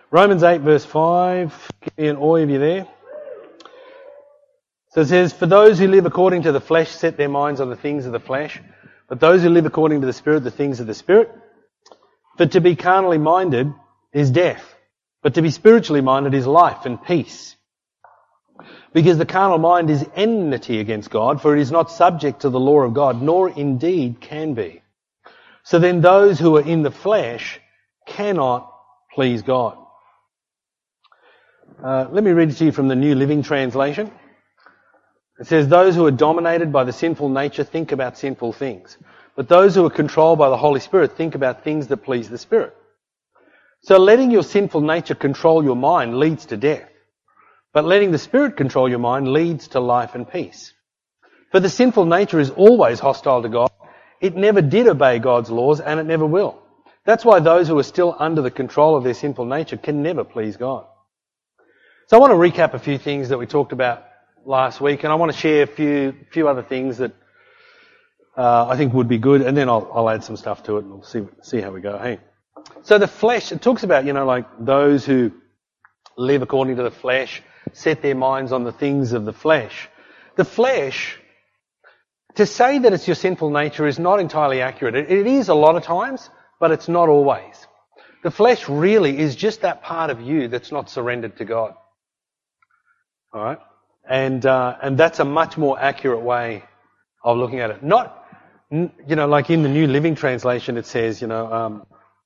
Romans 8 verse 5, give me an oi if you're there. So it says, for those who live according to the flesh set their minds on the things of the flesh, but those who live according to the Spirit, the things of the Spirit. For to be carnally minded is death, but to be spiritually minded is life and peace. Because the carnal mind is enmity against God, for it is not subject to the law of God, nor indeed can be. So then those who are in the flesh cannot please God. Let me read it to you from the New Living Translation. It says, those who are dominated by the sinful nature think about sinful things, but those who are controlled by the Holy Spirit think about things that please the Spirit. So letting your sinful nature control your mind leads to death, but letting the Spirit control your mind leads to life and peace. For the sinful nature is always hostile to God. It never did obey God's laws, and it never will. That's why those who are still under the control of their sinful nature can never please God. So I want to recap a few things that we talked about last week, and I want to share a few other things that I think would be good, and then I'll add some stuff to it, and we'll see how we go. Hey, so the flesh, it talks about, like those who live according to the flesh, set their minds on the things of the flesh. The flesh, to say that it's your sinful nature is not entirely accurate. It is a lot of times, but it's not always. The flesh really is just that part of you that's not surrendered to God. All right? And that's a much more accurate way of looking at it. Not, like in the New Living Translation, it says, those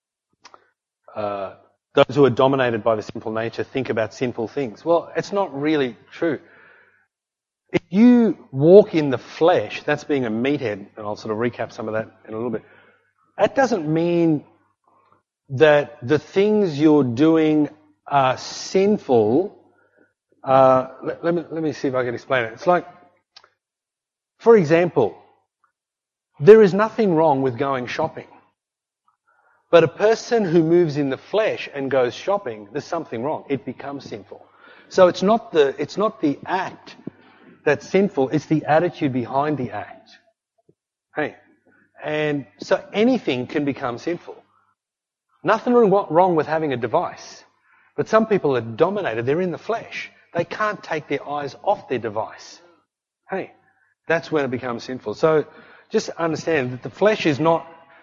who are dominated by the sinful nature think about sinful things. Well, it's not really true. If you walk in the flesh, that's being a meathead, and I'll sort of recap some of that in a little bit. That doesn't mean that the things you're doing are sinful. Let me see if I can explain it. It's like, for example, there is nothing wrong with going shopping. But a person who moves in the flesh and goes shopping, there's something wrong. It becomes sinful. So it's not the act that's sinful, it's the attitude behind the act. Hey. And so anything can become sinful. Nothing wrong with having a device. But some people are dominated, they're in the flesh. They can't take their eyes off their device. Hey, that's when it becomes sinful. So just understand that the flesh is not,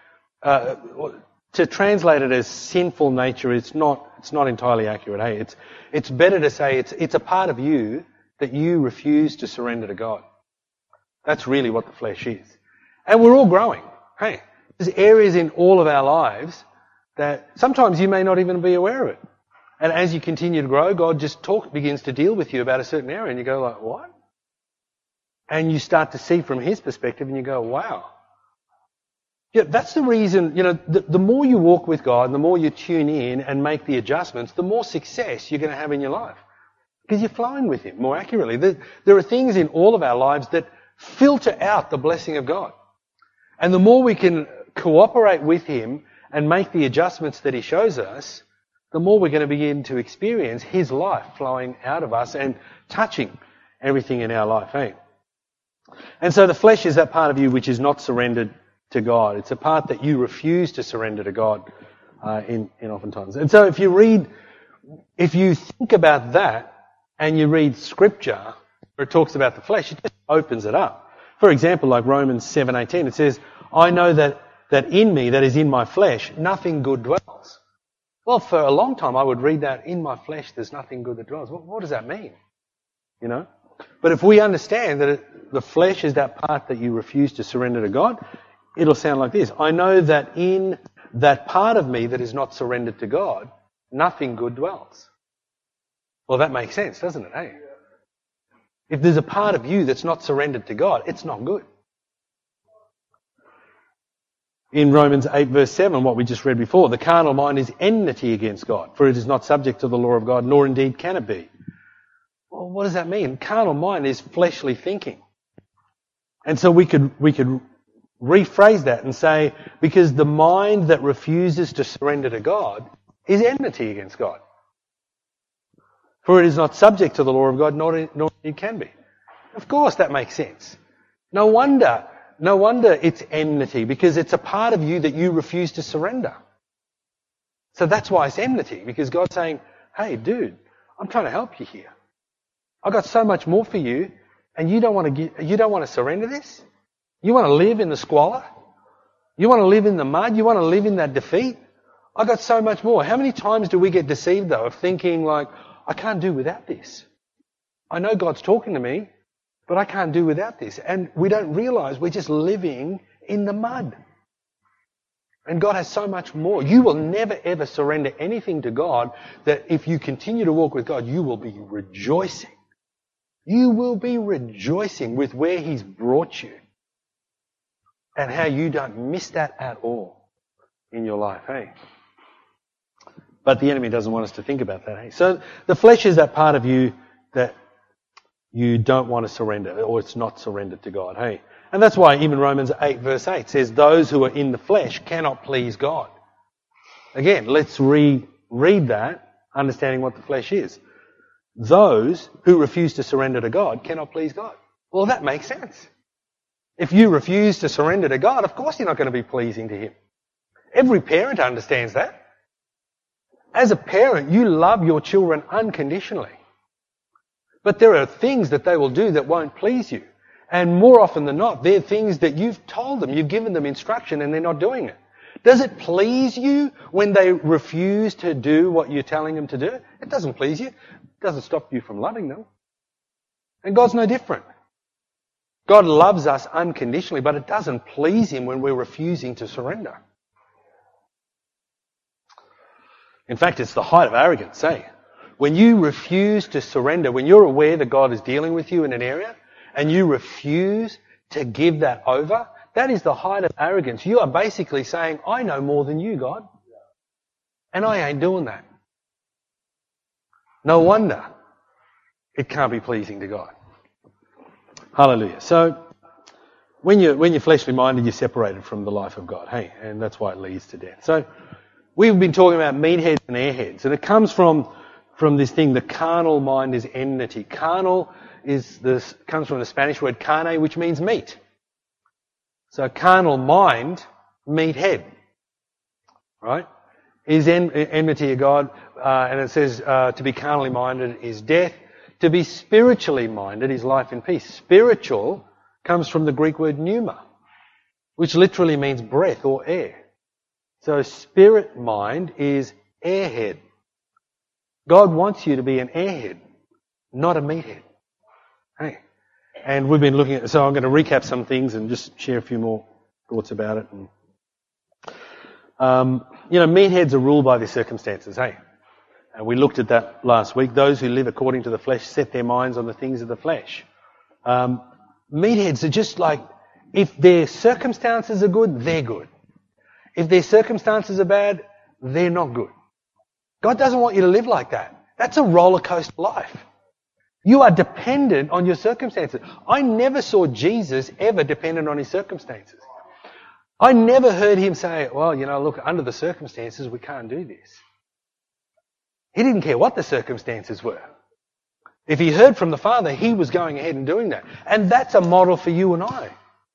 to translate it as sinful nature, it's not entirely accurate. Hey, it's better to say it's a part of you that you refuse to surrender to God. That's really what the flesh is. And we're all growing. Hey, there's areas in all of our lives that sometimes you may not even be aware of it. And as you continue to grow, God just begins to deal with you about a certain area, and you go like, what? And you start to see from His perspective, and you go, wow. Yeah, that's the reason, the more you walk with God, the more you tune in and make the adjustments, the more success you're going to have in your life. Because you're flowing with Him more accurately. There are things in all of our lives that filter out the blessing of God. And the more we can cooperate with Him and make the adjustments that He shows us, the more we're going to begin to experience His life flowing out of us and touching everything in our life. Eh? And so the flesh is that part of you which is not surrendered to God. It's a part that you refuse to surrender to God in oftentimes. And so if you think about that and you read Scripture where it talks about the flesh, it just opens it up. For example, like Romans 7:18, it says, I know that in me, that is in my flesh, nothing good dwells. Well, for a long time I would read that, in my flesh there's nothing good that dwells. What does that mean? But if we understand that the flesh is that part that you refuse to surrender to God, it'll sound like this. I know that in that part of me that is not surrendered to God, nothing good dwells. Well, that makes sense, doesn't it? Hey? If there's a part of you that's not surrendered to God, it's not good. In Romans 8 verse 7, what we just read before, the carnal mind is enmity against God, for it is not subject to the law of God, nor indeed can it be. Well, what does that mean? Carnal mind is fleshly thinking. And so we could rephrase that and say, because the mind that refuses to surrender to God is enmity against God. For it is not subject to the law of God, nor it can be. Of course that makes sense. No wonder it's enmity, because it's a part of you that you refuse to surrender. So that's why it's enmity, because God's saying, hey, dude, I'm trying to help you here. I've got so much more for you, and you don't want to surrender this? You want to live in the squalor? You want to live in the mud? You want to live in that defeat? I've got so much more. How many times do we get deceived, though, of thinking like, I can't do without this. I know God's talking to me, but I can't do without this. And we don't realise we're just living in the mud. And God has so much more. You will never ever surrender anything to God that if you continue to walk with God, you will be rejoicing. You will be rejoicing with where He's brought you. And how you don't miss that at all in your life, hey? But the enemy doesn't want us to think about that, hey? So the flesh is that part of you that you don't want to surrender, or it's not surrendered to God, hey? And that's why even Romans 8 verse 8 says, those who are in the flesh cannot please God. Again, let's reread that, understanding what the flesh is. Those who refuse to surrender to God cannot please God. Well, that makes sense. If you refuse to surrender to God, of course you're not going to be pleasing to Him. Every parent understands that. As a parent, you love your children unconditionally. But there are things that they will do that won't please you. And more often than not, they're things that you've told them, you've given them instruction and they're not doing it. Does it please you when they refuse to do what you're telling them to do? It doesn't please you. It doesn't stop you from loving them. And God's no different. God loves us unconditionally, but it doesn't please Him when we're refusing to surrender. In fact, it's the height of arrogance, eh? When you refuse to surrender, when you're aware that God is dealing with you in an area, and you refuse to give that over, that is the height of arrogance. You are basically saying, I know more than you, God. And I ain't doing that. No wonder it can't be pleasing to God. Hallelujah. So, when you're fleshly minded, you're separated from the life of God, hey? And that's why it leads to death. So, we've been talking about meatheads and airheads. And it comes from this thing, the carnal mind is enmity. Carnal comes from the Spanish word carne, which means meat. So carnal mind, meathead, right, is enmity of God. And it says to be carnally minded is death. To be spiritually minded is life and peace. Spiritual comes from the Greek word pneuma, which literally means breath or air. So spirit mind is airhead. God wants you to be an airhead, not a meathead. Hey. And we've been looking at, so I'm going to recap some things and just share a few more thoughts about it. And, meatheads are ruled by their circumstances, hey. And we looked at that last week. Those who live according to the flesh set their minds on the things of the flesh. Meatheads are just like, if their circumstances are good, they're good. If their circumstances are bad, they're not good. God doesn't want you to live like that. That's a roller coaster life. You are dependent on your circumstances. I never saw Jesus ever dependent on His circumstances. I never heard Him say, well, look, under the circumstances, we can't do this. He didn't care what the circumstances were. If He heard from the Father, He was going ahead and doing that. And that's a model for you and I.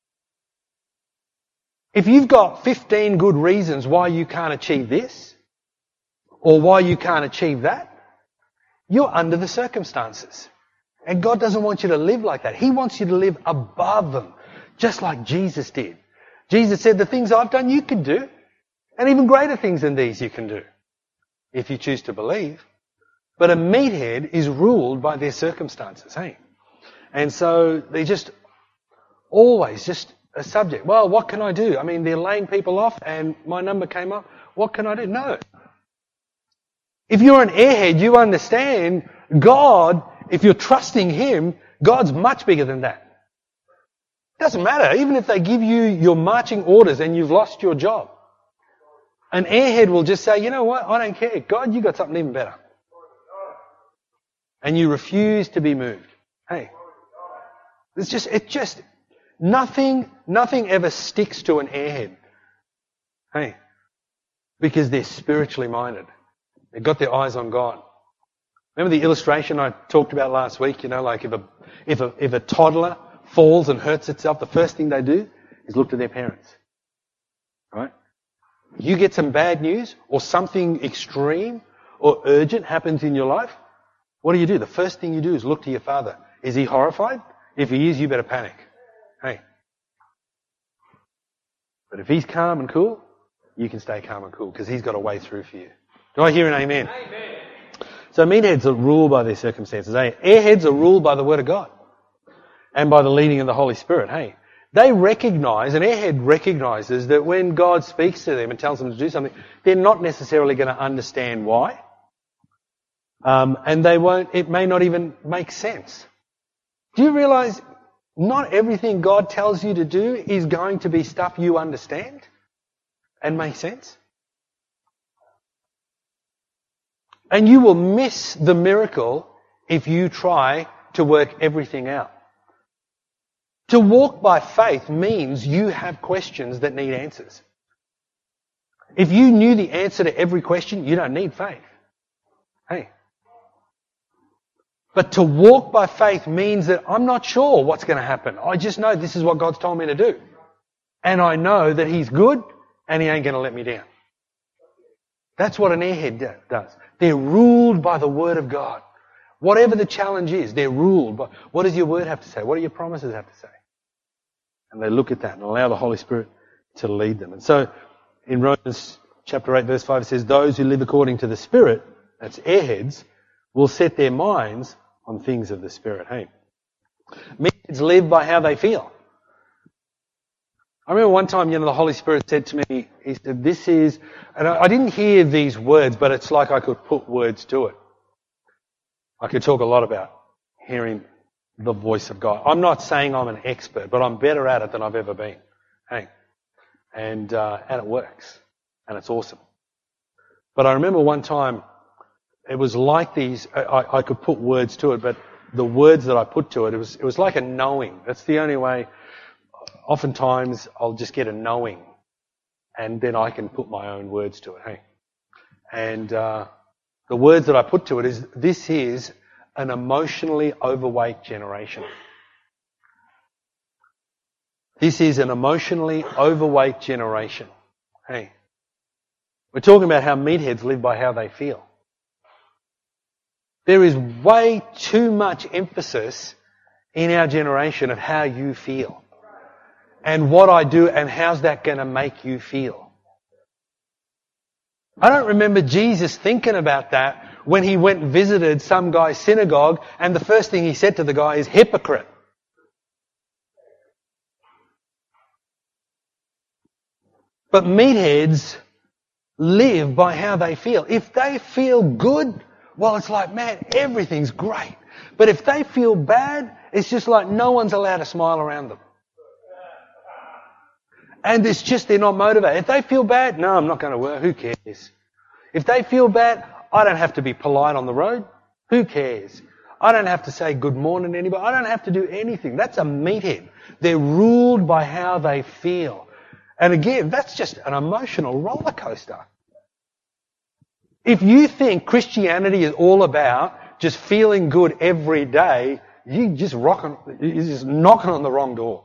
If you've got 15 good reasons why you can't achieve this, or why you can't achieve that, you're under the circumstances. And God doesn't want you to live like that. He wants you to live above them, just like Jesus did. Jesus said, the things I've done you can do, and even greater things than these you can do, if you choose to believe. But a meathead is ruled by their circumstances, hey? And so they're just always just a subject. Well, what can I do? I mean, they're laying people off and my number came up. What can I do? No. If you're an airhead, you understand God, if you're trusting Him, God's much bigger than that. Doesn't matter. Even if they give you your marching orders and you've lost your job. An airhead will just say, you know what? I don't care. God, you got something even better. And you refuse to be moved. Hey. Nothing ever sticks to an airhead. Hey. Because they're spiritually minded. They've got their eyes on God. Remember the illustration I talked about last week? Like if a toddler falls and hurts itself, the first thing they do is look to their parents. Right? You get some bad news or something extreme or urgent happens in your life, what do? The first thing you do is look to your Father. Is He horrified? If He is, you better panic. Hey. But if He's calm and cool, you can stay calm and cool because He's got a way through for you. Do I hear an amen? Amen. So meatheads are ruled by their circumstances. Airheads are ruled by the Word of God and by the leading of the Holy Spirit. Hey, they recognise, an airhead recognises that when God speaks to them and tells them to do something, they're not necessarily going to understand why. And it may not even make sense. Do you realise not everything God tells you to do is going to be stuff you understand and make sense? And you will miss the miracle if you try to work everything out. To walk by faith means you have questions that need answers. If you knew the answer to every question, you don't need faith. Hey. But to walk by faith means that I'm not sure what's going to happen. I just know this is what God's told me to do. And I know that He's good and He ain't going to let me down. That's what an airhead does. They're ruled by the Word of God. Whatever the challenge is, they're ruled by, what does your Word have to say? What do your promises have to say? And they look at that and allow the Holy Spirit to lead them. And so, in Romans chapter 8 verse 5 it says, those who live according to the Spirit, that's airheads, will set their minds on things of the Spirit. Hey. Meatheads live by how they feel. I remember one time, the Holy Spirit said to me, He said, this is, and I didn't hear these words, but it's like I could put words to it. I could talk a lot about hearing the voice of God. I'm not saying I'm an expert, but I'm better at it than I've ever been. Hey. And it works. And it's awesome. But I remember one time, it was like these, I could put words to it, but the words that I put to it, it was like a knowing. That's the only way. Oftentimes I'll just get a knowing and then I can put my own words to it. Hey. And the words that I put to it is, this is an emotionally overweight generation. This is an emotionally overweight generation. Hey. We're talking about how meatheads live by how they feel. There is way too much emphasis in our generation of how you feel. And what I do and how's that going to make you feel. I don't remember Jesus thinking about that when He went and visited some guy's synagogue and the first thing He said to the guy is, hypocrite. But meatheads live by how they feel. If they feel good, well, it's like, man, everything's great. But if they feel bad, it's just like no one's allowed to smile around them. And it's just they're not motivated. If they feel bad, no, I'm not going to work. Who cares? If they feel bad, I don't have to be polite on the road. Who cares? I don't have to say good morning to anybody. I don't have to do anything. That's a meathead. They're ruled by how they feel. And again, that's just an emotional roller coaster. If you think Christianity is all about just feeling good every day, you're just knocking on the wrong door.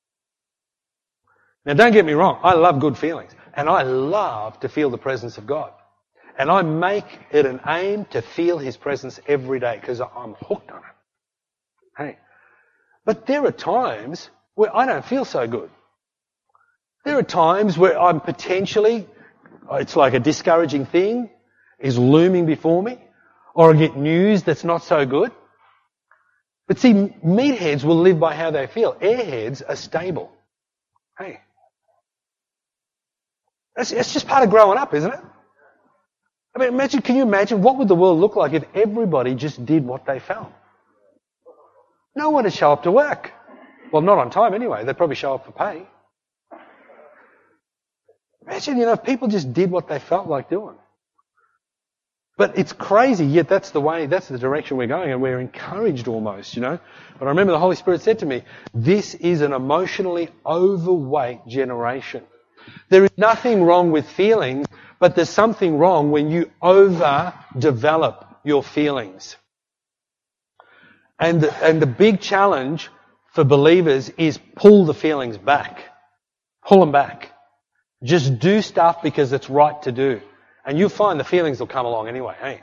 Now don't get me wrong, I love good feelings. And I love to feel the presence of God. And I make it an aim to feel His presence every day because I'm hooked on it. Hey. But there are times where I don't feel so good. There are times where I'm potentially, it's like a discouraging thing is looming before me, or I get news that's not so good. But see, meatheads will live by how they feel. Airheads are stable. Hey. It's just part of growing up, isn't it? I mean, can you imagine what would the world look like if everybody just did what they felt? No one would show up to work. Well, not on time anyway. They'd probably show up for pay. Imagine, if people just did what they felt like doing. But it's crazy, yet that's the direction we're going, and we're encouraged almost, But I remember the Holy Spirit said to me, this is an emotionally overweight generation. There is nothing wrong with feelings, but there's something wrong when you overdevelop your feelings. And the big challenge for believers is pull the feelings back. Pull them back. Just do stuff because it's right to do. And you'll find the feelings will come along anyway, hey?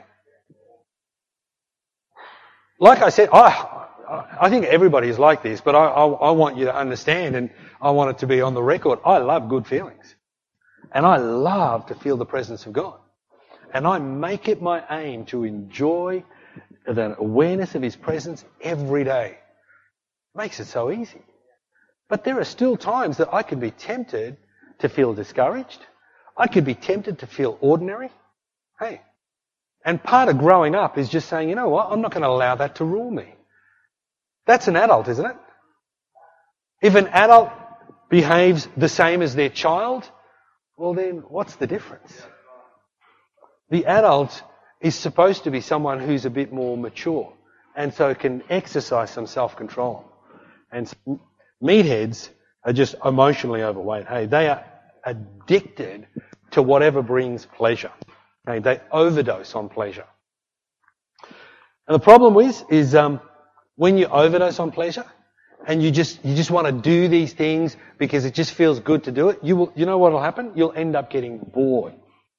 Like I said, I think everybody is like this, but I want you to understand, and I want it to be on the record. I love good feelings. And I love to feel the presence of God. And I make it my aim to enjoy the awareness of His presence every day. Makes it so easy. But there are still times that I can be tempted to feel discouraged. I could be tempted to feel ordinary. Hey. And part of growing up is just saying, you know what, I'm not going to allow that to rule me. That's an adult, isn't it? If an adult behaves the same as their child, well then, what's the difference? The adult is supposed to be someone who's a bit more mature and so can exercise some self-control. And so meatheads are just emotionally overweight. Hey, they are addicted to whatever brings pleasure. Hey, they overdose on pleasure. And the problem is when you overdose on pleasure and you just want to do these things because it just feels good to do it, you know what will happen? You'll end up getting bored.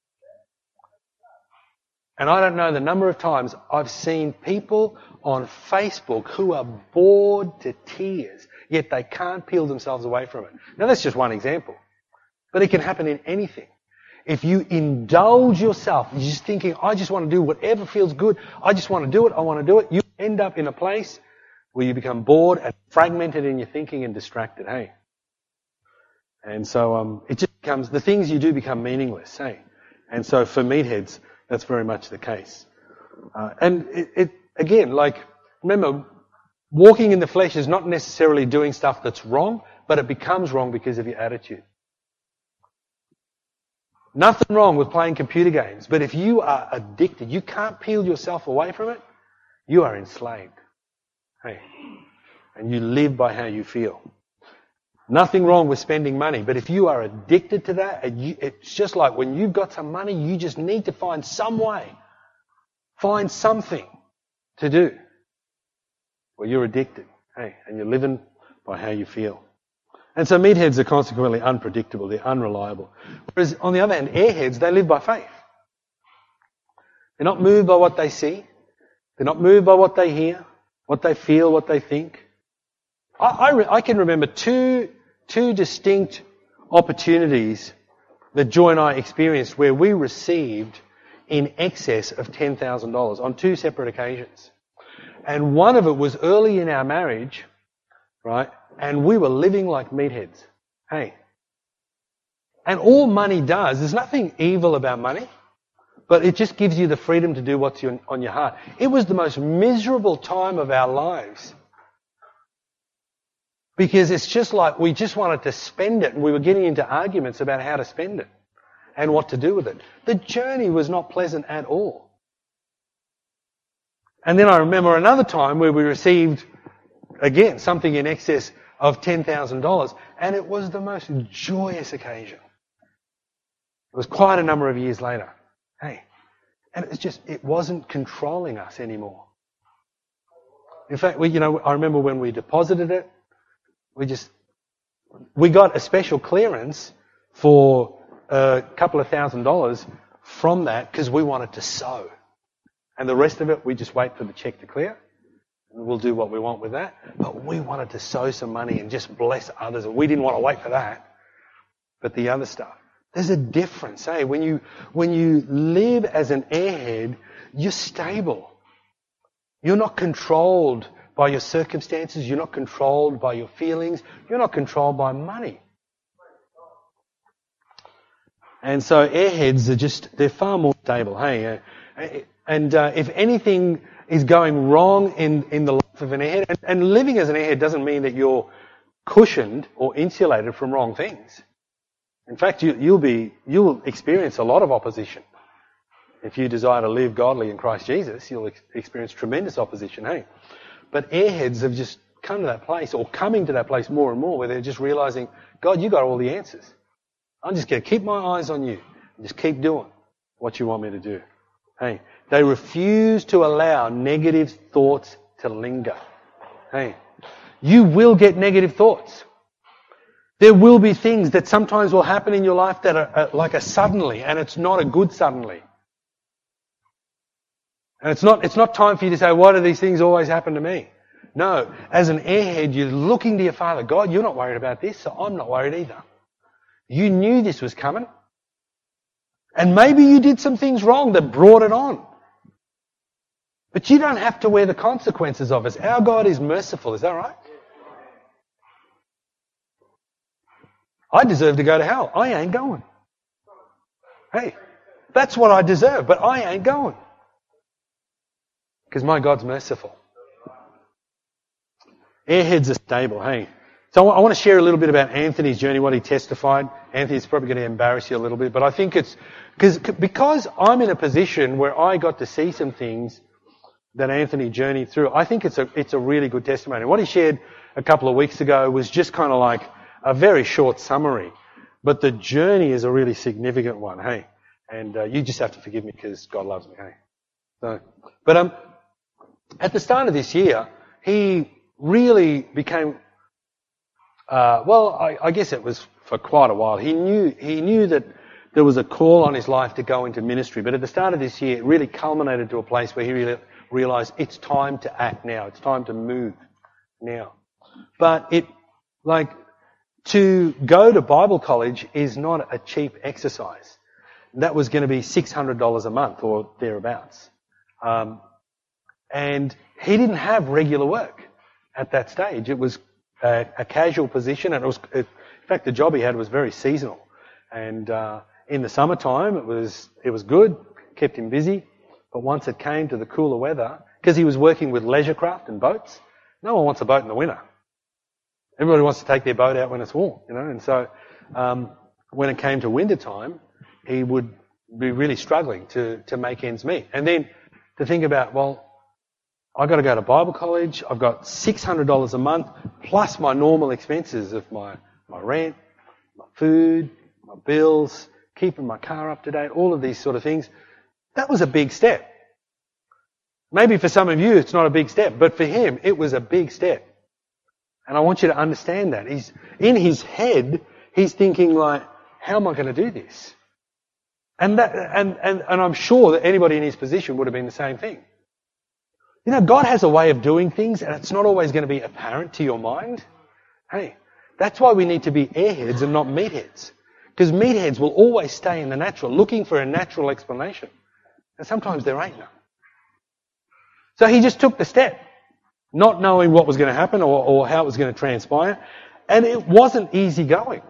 And I don't know the number of times I've seen people on Facebook who are bored to tears, yet they can't peel themselves away from it. Now that's just one example. But it can happen in anything. If you indulge yourself, you're just thinking, I just want to do whatever feels good, I just want to do it, I want to do it, you end up in a place where you become bored and fragmented in your thinking and distracted, hey. And so it just becomes, the things you do become meaningless, hey. And so for meatheads, that's very much the case. And it again, like, remember, walking in the flesh is not necessarily doing stuff that's wrong, but it becomes wrong because of your attitude. Nothing wrong with playing computer games, but if you are addicted, you can't peel yourself away from it, you are enslaved. Hey. And you live by how you feel. Nothing wrong with spending money, but if you are addicted to that, it's just like when you've got some money, you just need to find some way, find something to do. Well, you're addicted, hey, and you're living by how you feel. And so meatheads are consequently unpredictable, they're unreliable. Whereas on the other hand, airheads, they live by faith. They're not moved by what they see. They're not moved by what they hear, what they feel, what they think. I can remember two distinct opportunities that Joy and I experienced where we received in excess of $10,000 on two separate occasions. And one of it was early in our marriage, right? And we were living like meatheads. Hey. And all money does, there's nothing evil about money, but it just gives you the freedom to do what's on your heart. It was the most miserable time of our lives. Because it's just like we just wanted to spend it and we were getting into arguments about how to spend it and what to do with it. The journey was not pleasant at all. And then I remember another time where we received, again, something in excess of $10,000, and it was the most joyous occasion. It was quite a number of years later. Hey. And it wasn't controlling us anymore. In fact, I remember when we deposited it, we got a special clearance for a couple of $1,000s from that because we wanted to sow. And the rest of it, we just wait for the check to clear. And we'll do what we want with that. But we wanted to sow some money and just bless others. And we didn't want to wait for that. But the other stuff. There's a difference, eh? When you live as an airhead, you're stable. You're not controlled by your circumstances. You're not controlled by your feelings. You're not controlled by money. And so airheads they're far more stable, hey? And if anything is going wrong in the life of an airhead, and living as an airhead doesn't mean that you're cushioned or insulated from wrong things. In fact, you'll experience a lot of opposition. If you desire to live godly in Christ Jesus, you'll experience tremendous opposition, hey? But airheads have just come to that place, or coming to that place more and more, where they're just realizing, God, you got all the answers. I'm just going to keep my eyes on you and just keep doing what you want me to do. Hey, they refuse to allow negative thoughts to linger. Hey, you will get negative thoughts. There will be things that sometimes will happen in your life that are like a suddenly, and it's not a good suddenly. And it's not time for you to say, why do these things always happen to me? No, as an airhead, you're looking to your Father. God, you're not worried about this, so I'm not worried either. You knew this was coming. And maybe you did some things wrong that brought it on. But you don't have to wear the consequences of it. Our God is merciful, is that right? I deserve to go to hell. I ain't going. Hey, that's what I deserve, but I ain't going. Because my God's merciful. Airheads are stable, hey. So I want to share a little bit about Anthony's journey, what he testified. Anthony's probably going to embarrass you a little bit, but I think it's because I'm in a position where I got to see some things that Anthony journeyed through. I think it's a really good testimony. What he shared a couple of weeks ago was just kind of like a very short summary, but the journey is a really significant one, hey. And you just have to forgive me because God loves me, hey. But at the start of this year, he really became, I guess it was for quite a while. He knew that there was a call on his life to go into ministry, but at the start of this year, it really culminated to a place where he really realised it's time to act now. It's time to move now. But to go to Bible college is not a cheap exercise. That was going to be $600 a month or thereabouts. And he didn't have regular work at that stage. It was a casual position, and in fact, the job he had was very seasonal. And in the summertime, it was good, kept him busy. But once it came to the cooler weather, because he was working with leisure craft and boats, no one wants a boat in the winter. Everybody wants to take their boat out when it's warm, you know. And so when it came to winter time, he would be really struggling to make ends meet. And then to think about, well, I've got to go to Bible college. I've got $600 a month plus my normal expenses of my rent, my food, my bills, keeping my car up to date, all of these sort of things. That was a big step. Maybe for some of you it's not a big step, but for him it was a big step. And I want you to understand that. He's in his head, he's thinking like, how am I going to do this? And I'm sure that anybody in his position would have been the same thing. You know, God has a way of doing things, and it's not always going to be apparent to your mind. Hey, that's why we need to be airheads and not meatheads. Because meatheads will always stay in the natural, looking for a natural explanation. And sometimes there ain't none. So he just took the step, not knowing what was going to happen or how it was going to transpire. And it wasn't easy going.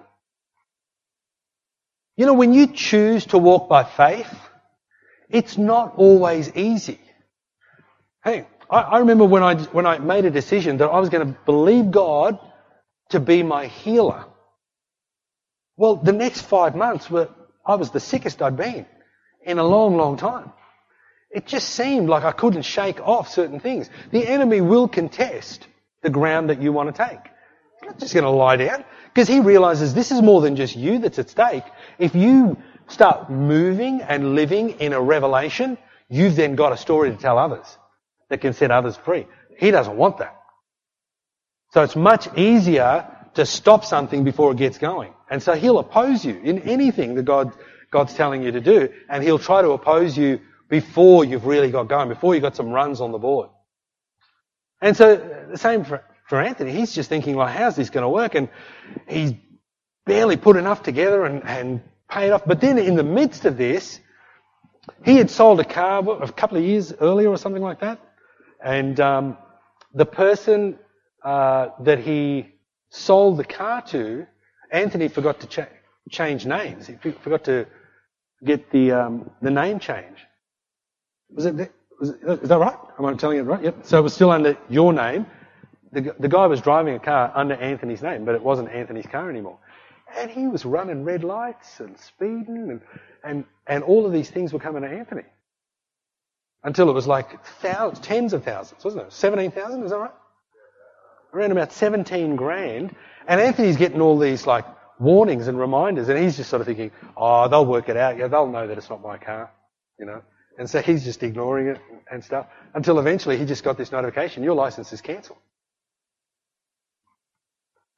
You know, when you choose to walk by faith, it's not always easy. Hey, I remember when I made a decision that I was going to believe God to be my healer. Well, the next 5 months I was the sickest I'd been in a long, long time. It just seemed like I couldn't shake off certain things. The enemy will contest the ground that you want to take. He's not just going to lie down, because he realises this is more than just you that's at stake. If you start moving and living in a revelation, you've then got a story to tell others that can set others free. He doesn't want that. So it's much easier to stop something before it gets going. And so he'll oppose you in anything that God's telling you to do, and he'll try to oppose you before you've really got going, before you've got some runs on the board. And so the same for Anthony. He's just thinking, like, how's this going to work? And he's barely put enough together and paid off. But then in the midst of this, he had sold a car a couple of years earlier or something like that. And the person that he sold the car to, Anthony forgot to change names. He forgot to get the name change. Is that right? Am I telling it right? Yep. So it was still under your name. The guy was driving a car under Anthony's name, but it wasn't Anthony's car anymore. And he was running red lights and speeding and all of these things were coming to Anthony. Until it was like tens of thousands, wasn't it? 17,000, is that right? Around about 17 grand. And Anthony's getting all these like warnings and reminders, and he's just sort of thinking, oh, they'll work it out. Yeah, they'll know that it's not my car, you know. And so he's just ignoring it and stuff until eventually he just got this notification, your license is cancelled.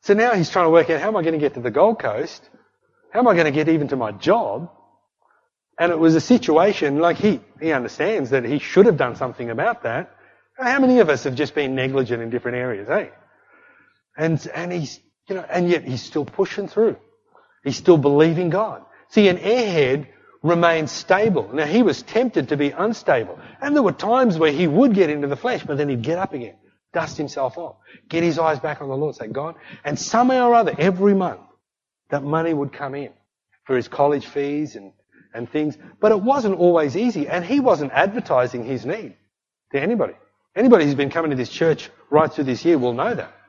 So now he's trying to work out, how am I going to get to the Gold Coast? How am I going to get even to my job? And it was a situation, like he understands that he should have done something about that. How many of us have just been negligent in different areas, eh? And he's, and yet he's still pushing through. He's still believing God. See, an airhead remains stable. Now, he was tempted to be unstable. And there were times where he would get into the flesh, but then he'd get up again, dust himself off, get his eyes back on the Lord, say, God. And somehow or other, every month, that money would come in for his college fees and things. But it wasn't always easy. And he wasn't advertising his need to anybody. Anybody who's been coming to this church right through this year will know that.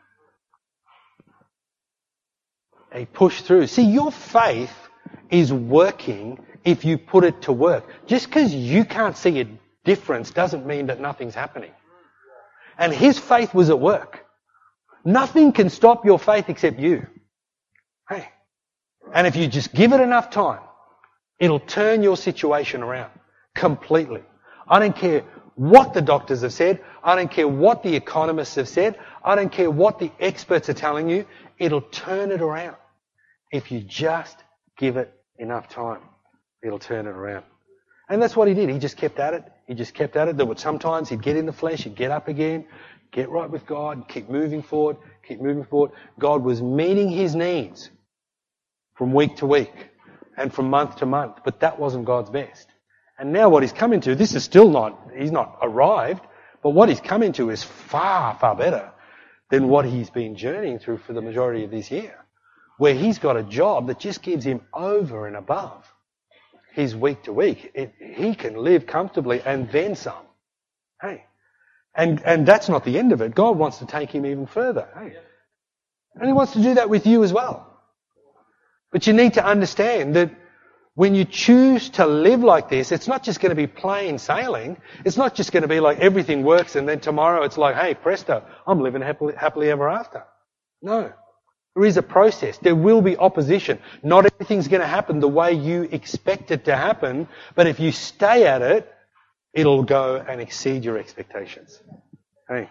He pushed through. See, your faith is working if you put it to work. Just because you can't see a difference doesn't mean that nothing's happening. And his faith was at work. Nothing can stop your faith except you. Hey. And if you just give it enough time, it'll turn your situation around completely. I don't care what the doctors have said. I don't care what the economists have said. I don't care what the experts are telling you. It'll turn it around. If you just give it enough time, it'll turn it around. And that's what he did. He just kept at it. He just kept at it. There were sometimes he'd get in the flesh, he'd get up again, get right with God, keep moving forward, keep moving forward. God was meeting his needs from week to week and from month to month, but that wasn't God's best. And now what he's coming to, this is still he's not arrived, but what he's coming to is far, far better than what he's been journeying through for the majority of this year, where he's got a job that just gives him over and above his week to week. He can live comfortably and then some. Hey. And that's not the end of it. God wants to take him even further. Hey. And he wants to do that with you as well. But you need to understand that when you choose to live like this, it's not just going to be plain sailing. It's not just going to be like everything works and then tomorrow it's like, hey, presto, I'm living happily ever after. No. There is a process. There will be opposition. Not everything's going to happen the way you expect it to happen, but if you stay at it, it'll go and exceed your expectations. Hey.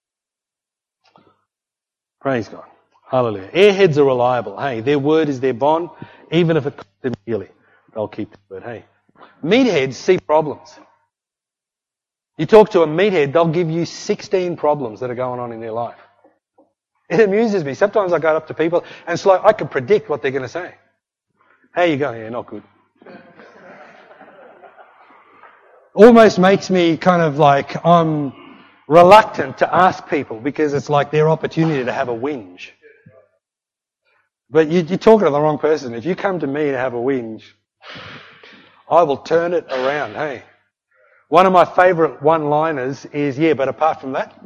Praise God. Hallelujah. Airheads are reliable. Hey, their word is their bond. Even if it costs them dearly, they'll keep the word. Hey. Meatheads see problems. You talk to a meathead, they'll give you 16 problems that are going on in their life. It amuses me. Sometimes I go up to people and it's like I can predict what they're going to say. How you going? Yeah, not good. Almost makes me kind of like I'm reluctant to ask people because it's like their opportunity to have a whinge. But you're talking to the wrong person. If you come to me to have a whinge, I will turn it around. Hey, one of my favourite one-liners is, yeah, but apart from that.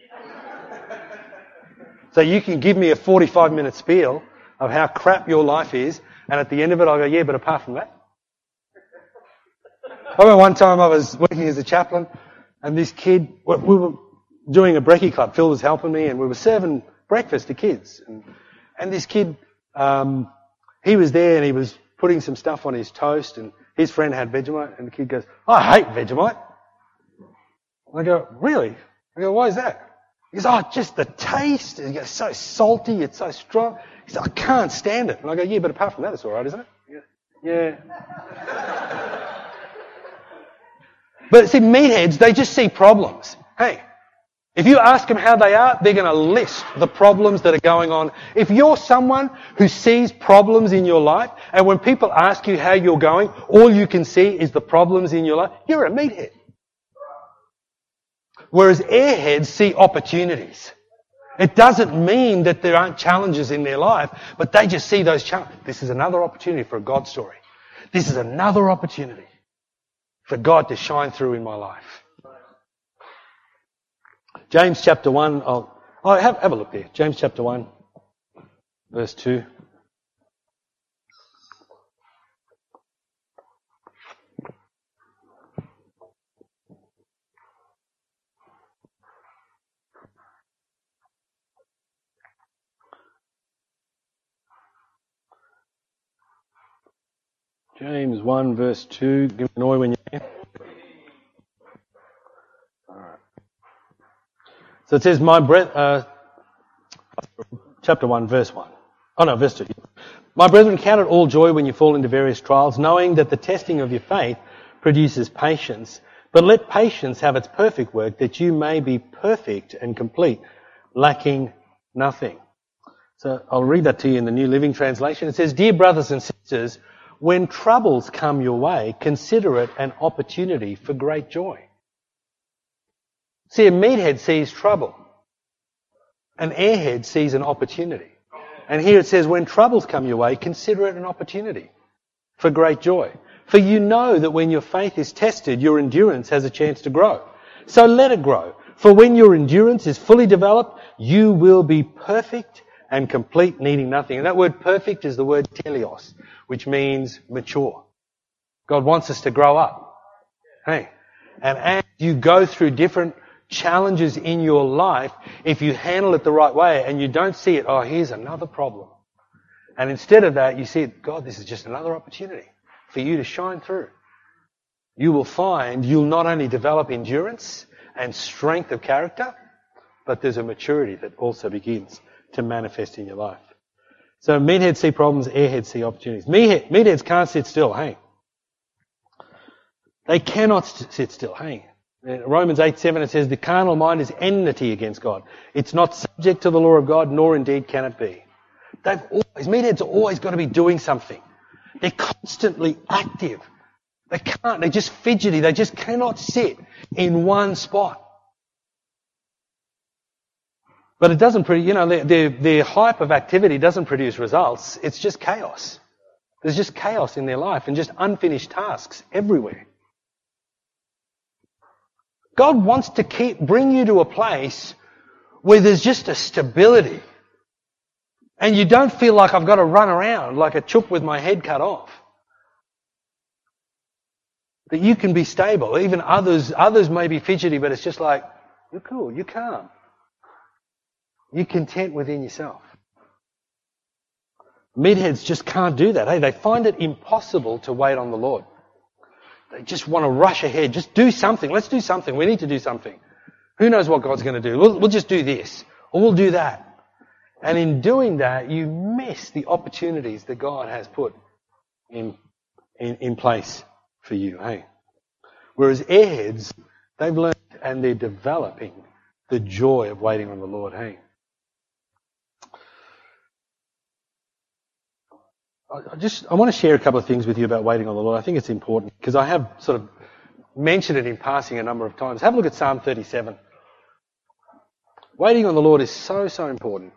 So you can give me a 45-minute spiel of how crap your life is, and at the end of it I'll go, yeah, but apart from that. I remember one time I was working as a chaplain, and this kid, we were doing a brekkie club, Phil was helping me, and we were serving breakfast to kids. And this kid, he was there and he was putting some stuff on his toast, and his friend had Vegemite, and the kid goes, I hate Vegemite. And I go, really? I go, why is that? He goes, oh, just the taste. It's so salty, it's so strong. He said, I can't stand it. And I go, yeah, but apart from that, it's all right, isn't it? Yeah. But see, meatheads, they just see problems. Hey, if you ask them how they are, they're going to list the problems that are going on. If you're someone who sees problems in your life, and when people ask you how you're going, all you can see is the problems in your life, you're a meathead. Whereas airheads see opportunities. It doesn't mean that there aren't challenges in their life, but they just see those challenges. This is another opportunity for a God story. This is another opportunity for God to shine through in my life. James chapter 1, have a look there. James chapter 1, verse 2. James 1 verse 2. Give me an oi when you're here. Alright. So it says, chapter 1, verse 1. Oh no, verse 2. My brethren, count it all joy when you fall into various trials, knowing that the testing of your faith produces patience. But let patience have its perfect work, that you may be perfect and complete, lacking nothing. So I'll read that to you in the New Living Translation. It says, Dear brothers and sisters, when troubles come your way, consider it an opportunity for great joy. See, a meathead sees trouble. An airhead sees an opportunity. And here it says, when troubles come your way, consider it an opportunity for great joy. For you know that when your faith is tested, your endurance has a chance to grow. So let it grow. For when your endurance is fully developed, you will be perfect and complete, needing nothing. And that word perfect is the word teleos, which means mature. God wants us to grow up. Hey. And as you go through different challenges in your life, if you handle it the right way and you don't see it, oh, here's another problem. And instead of that, you see it, God, this is just another opportunity for you to shine through. You will find you'll not only develop endurance and strength of character, but there's a maturity that also begins to manifest in your life. So meatheads see problems, airheads see opportunities. Meatheads can't sit still, hey. They cannot sit still, hey. In Romans 8:7 it says, the carnal mind is enmity against God. It's not subject to the law of God, nor indeed can it be. Meatheads have always got to be doing something. They're constantly active. They're just fidgety. They just cannot sit in one spot. But it doesn't their hype of activity doesn't produce results. It's just chaos. There's just chaos in their life and just unfinished tasks everywhere. God wants to bring you to a place where there's just a stability. And you don't feel like I've got to run around like a chook with my head cut off. That you can be stable. Even others may be fidgety, but it's just like, you're cool, you're calm. You're content within yourself. Meatheads just can't do that. Hey, they find it impossible to wait on the Lord. They just want to rush ahead. Just do something. Let's do something. We need to do something. Who knows what God's going to do? We'll just do this. Or we'll do that. And in doing that, you miss the opportunities that God has put in place for you. Hey? Whereas airheads, they've learned and they're developing the joy of waiting on the Lord. Hey? I want to share a couple of things with you about waiting on the Lord. I think it's important because I have sort of mentioned it in passing a number of times. Have a look at Psalm 37. Waiting on the Lord is so, so important.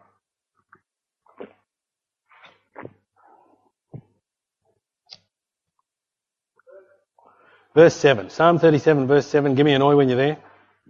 Verse 7. Psalm 37, verse 7. Give me an oi when you're there.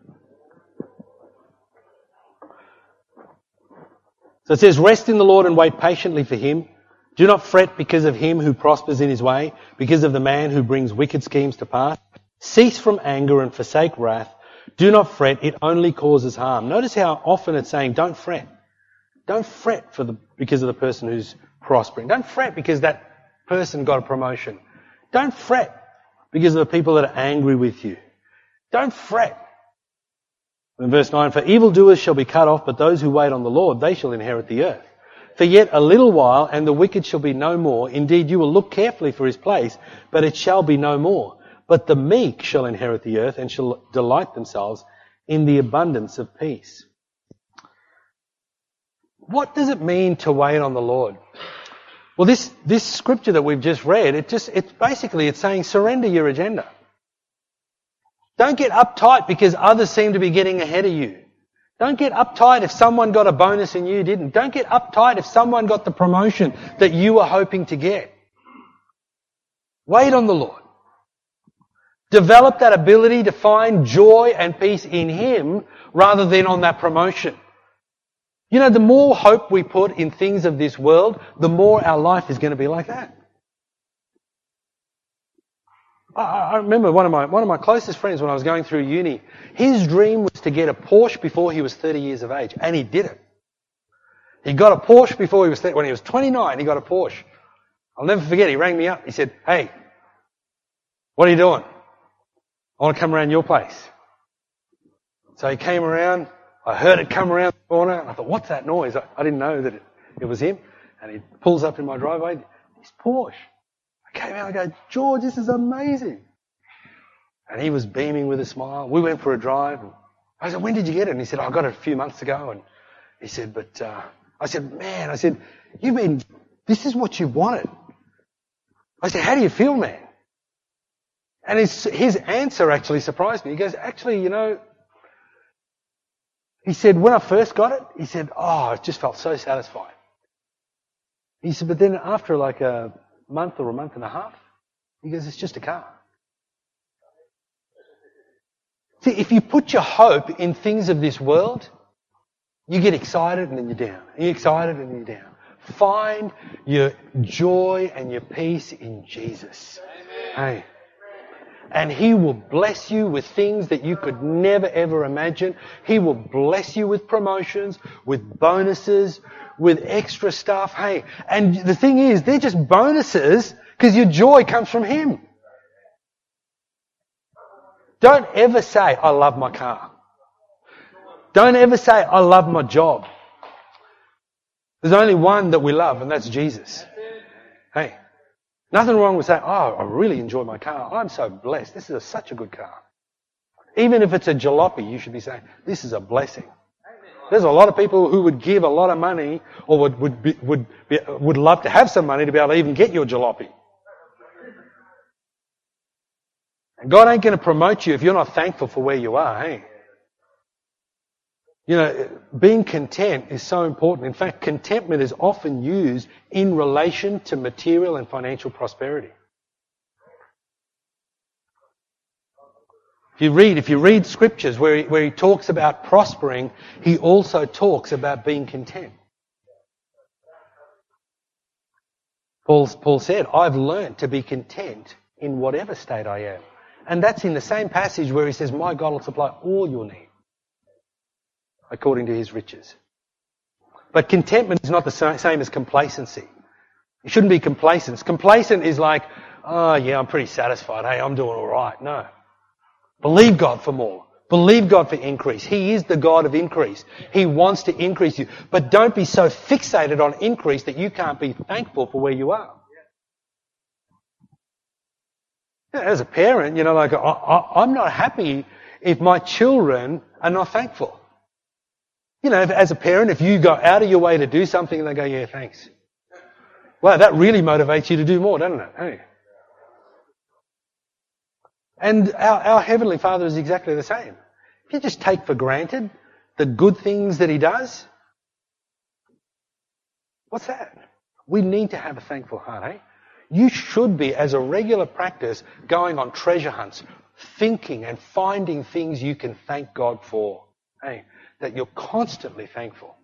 So it says, rest in the Lord and wait patiently for Him. Do not fret because of him who prospers in his way, because of the man who brings wicked schemes to pass. Cease from anger and forsake wrath. Do not fret, it only causes harm. Notice how often it's saying, don't fret. Don't fret because of the person who's prospering. Don't fret because that person got a promotion. Don't fret because of the people that are angry with you. Don't fret. In verse 9, for evildoers shall be cut off, but those who wait on the Lord, they shall inherit the earth. For yet a little while, and the wicked shall be no more. Indeed, you will look carefully for his place, but it shall be no more. But the meek shall inherit the earth, and shall delight themselves in the abundance of peace. What does it mean to wait on the Lord? Well, this scripture that we've just read, it's saying surrender your agenda. Don't get uptight because others seem to be getting ahead of you. Don't get uptight if someone got a bonus and you didn't. Don't get uptight if someone got the promotion that you were hoping to get. Wait on the Lord. Develop that ability to find joy and peace in Him rather than on that promotion. You know, the more hope we put in things of this world, the more our life is going to be like that. I remember one of my closest friends when I was going through uni, his dream was to get a Porsche before he was 30 years of age, and he did it. He got a Porsche before he was 30. When he was 29, he got a Porsche. I'll never forget, he rang me up. He said, hey, what are you doing? I want to come around your place. So he came around. I heard it come around the corner, and I thought, what's that noise? I didn't know that it was him. And he pulls up in my driveway. His Porsche. I came out and I go, George, this is amazing. And he was beaming with a smile. We went for a drive. I said, when did you get it? And he said, I got it a few months ago. And he said, I said, this is what you wanted. I said, how do you feel, man? And his answer actually surprised me. He goes, actually, he said, when I first got it, he said, it just felt so satisfying. He said, but then after like a month or a month and a half, he goes, it's just a car. See, if you put your hope in things of this world, you get excited and then you're down. And you're excited and then you're down. Find your joy and your peace in Jesus. Hey. And He will bless you with things that you could never ever imagine. He will bless you with promotions, with bonuses, with extra stuff. Hey, and the thing is, they're just bonuses because your joy comes from Him. Don't ever say, I love my car. Don't ever say, I love my job. There's only one that we love, and that's Jesus. Hey. Nothing wrong with saying, I really enjoy my car. I'm so blessed. This is such a good car. Even if it's a jalopy, you should be saying, this is a blessing. There's a lot of people who would give a lot of money or would love to have some money to be able to even get your jalopy. And God ain't going to promote you if you're not thankful for where you are, hey? Being content is so important. In fact, contentment is often used in relation to material and financial prosperity. If you read scriptures where he talks about prospering, he also talks about being content. Paul said, I've learned to be content in whatever state I am. And that's in the same passage where he says, my God will supply all your needs according to His riches. But contentment is not the same as complacency. You shouldn't be complacent. Complacent is like, I'm pretty satisfied. Hey, I'm doing all right. No. Believe God for more. Believe God for increase. He is the God of increase. He wants to increase you. But don't be so fixated on increase that you can't be thankful for where you are. As a parent, I'm not happy if my children are not thankful. As a parent, if you go out of your way to do something and they go, yeah, thanks. Well, that really motivates you to do more, doesn't it? Hey. And our Heavenly Father is exactly the same. If you just take for granted the good things that He does, what's that? We need to have a thankful heart, eh? You should be, as a regular practice, going on treasure hunts, thinking and finding things you can thank God for. Hey, that you're constantly thankful.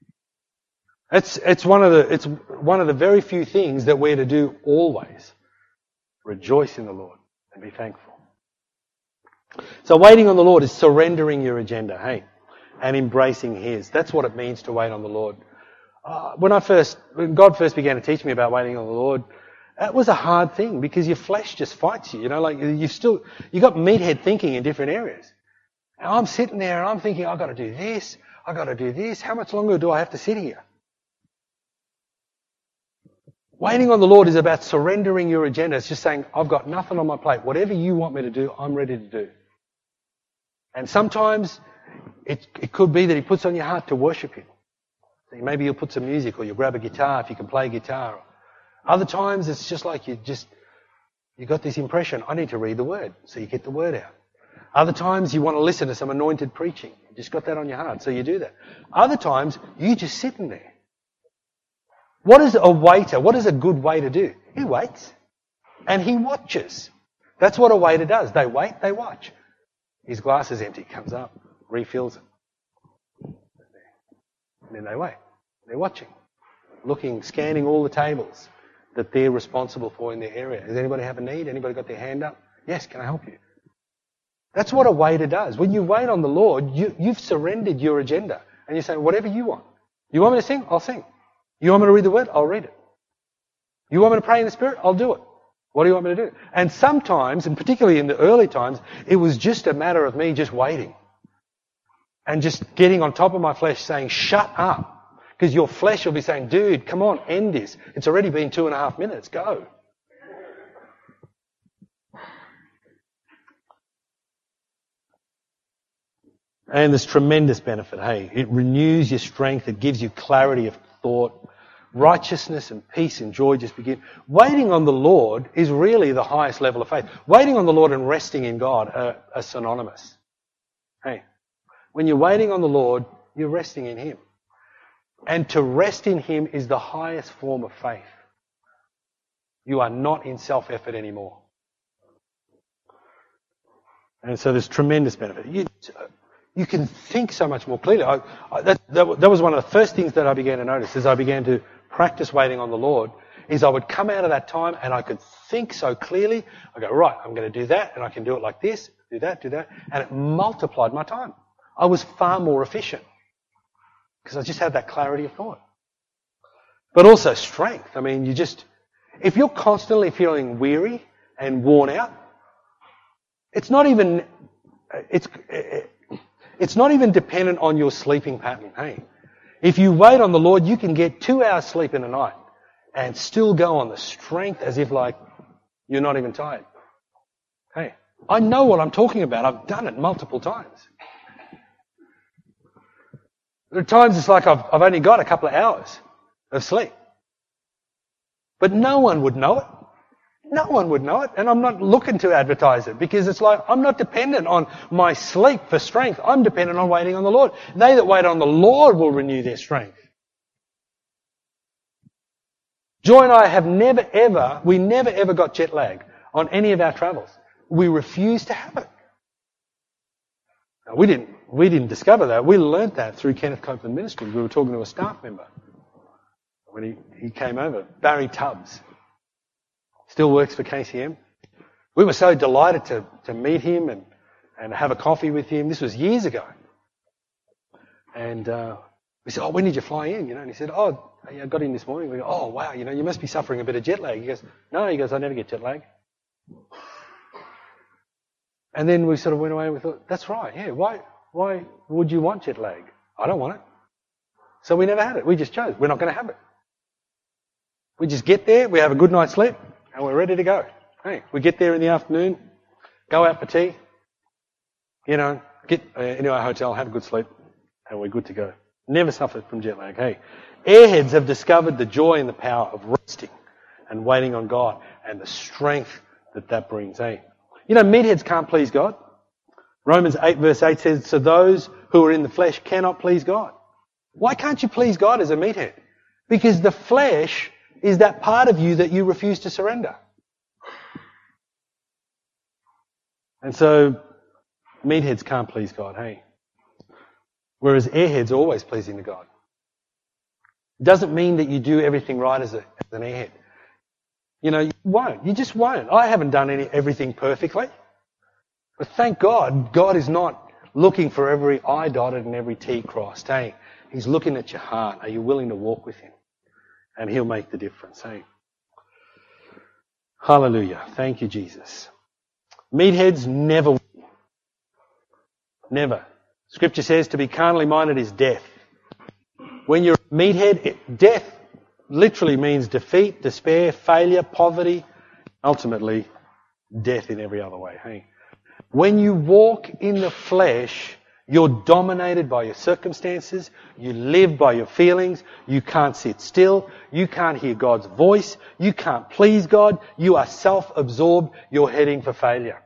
It's one of the very few things that we're to do always. Rejoice in the Lord and be thankful. So waiting on the Lord is surrendering your agenda, hey, and embracing His. That's what it means to wait on the Lord. When God first began to teach me about waiting on the Lord, it was a hard thing because your flesh just fights you. You got meathead thinking in different areas. And I'm sitting there and I'm thinking, I've got to do this, I've got to do this. How much longer do I have to sit here? Waiting on the Lord is about surrendering your agenda. It's just saying, I've got nothing on my plate. Whatever you want me to do, I'm ready to do. And sometimes it could be that He puts on your heart to worship Him. Maybe you'll put some music or you'll grab a guitar if you can play guitar. Other times it's just like you got this impression, I need to read the Word. So you get the Word out. Other times you want to listen to some anointed preaching. You just got that on your heart, so you do that. Other times you're just sitting there. What is a good waiter do? He waits and he watches. That's what a waiter does. They wait, they watch. His glass is empty, comes up, refills it. And then they wait. They're watching, looking, scanning all the tables that they're responsible for in their area. Does anybody have a need? Anybody got their hand up? Yes, can I help you? That's what a waiter does. When you wait on the Lord, you've surrendered your agenda. And you say, whatever you want. You want me to sing? I'll sing. You want me to read the Word? I'll read it. You want me to pray in the Spirit? I'll do it. What do you want me to do? And sometimes, and particularly in the early times, it was just a matter of me just waiting. and just getting on top of my flesh saying, shut up. Because your flesh will be saying, dude, come on, end this. It's already been 2.5 minutes. Go. And there's tremendous benefit, hey. It renews your strength. It gives you clarity of thought. Righteousness and peace and joy just begin. Waiting on the Lord is really the highest level of faith. Waiting on the Lord and resting in God are synonymous. Hey, when you're waiting on the Lord, you're resting in Him. And to rest in Him is the highest form of faith. You are not in self-effort anymore. And so there's tremendous benefit. You can think so much more clearly. That was one of the first things that I began to notice as I began to practice waiting on the Lord, is I would come out of that time and I could think so clearly. I go, right, I'm going to do that, and I can do it like this, do that. And it multiplied my time. I was far more efficient because I just had that clarity of thought. But also strength. I mean, if you're constantly feeling weary and worn out, it's not even dependent on your sleeping pattern. Hey, if you wait on the Lord, you can get 2 hours sleep in a night and still go on the strength as if like you're not even tired. Hey, I know what I'm talking about. I've done it multiple times. There are times it's like I've only got a couple of hours of sleep. But no one would know it. No one would know it. And I'm not looking to advertise it because it's like I'm not dependent on my sleep for strength. I'm dependent on waiting on the Lord. They that wait on the Lord will renew their strength. Joy and I never ever got jet lag on any of our travels. We refused to have it. Now, we didn't discover that. We learnt that through Kenneth Copeland Ministries. We were talking to a staff member when he came over, Barry Tubbs. Still works for KCM. We were so delighted to meet him and have a coffee with him. This was years ago. And we said, when did you fly in? And he said, I got in this morning. We go, oh, wow, you must be suffering a bit of jet lag. He goes, no, I never get jet lag. And then we sort of went away and we thought, that's right, yeah, why would you want jet lag? I don't want it. So we never had it. We just chose. We're not going to have it. We just get there, we have a good night's sleep, and we're ready to go. Hey, we get there in the afternoon, go out for tea, get into our hotel, have a good sleep, and we're good to go. Never suffered from jet lag. Hey, airheads have discovered the joy and the power of resting and waiting on God and the strength that brings. Hey, meatheads can't please God. Romans 8 verse 8 says, so those who are in the flesh cannot please God. Why can't you please God as a meathead? Because the flesh is that part of you that you refuse to surrender. And so, meatheads can't please God, hey? Whereas airheads are always pleasing to God. It doesn't mean that you do everything right as an airhead. You won't. You just won't. I haven't done everything perfectly. But thank God, God is not looking for every I dotted and every T crossed, hey? He's looking at your heart. Are you willing to walk with Him? And He'll make the difference, hey? Hallelujah. Thank you, Jesus. Meatheads never win. Never. Scripture says to be carnally minded is death. When you're a meathead, death literally means defeat, despair, failure, poverty, ultimately death in every other way, hey? When you walk in the flesh, you're dominated by your circumstances. You live by your feelings. You can't sit still. You can't hear God's voice. You can't please God. You are self-absorbed. You're heading for failure.